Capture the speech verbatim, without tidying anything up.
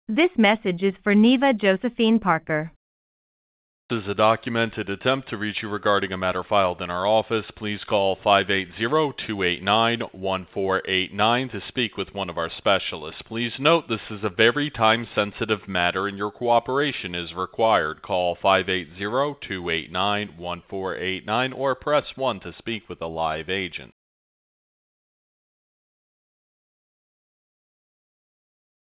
This message is for Neva Josephine Parker. This is a documented attempt to reach you regarding a matter filed in our office. Please call five eight zero, two eight nine, one four eight nine to speak with one of our specialists. Please note this is a very time-sensitive matter and your cooperation is required. Call five eight zero, two eight nine, one four eight nine or press one to speak with a live agent.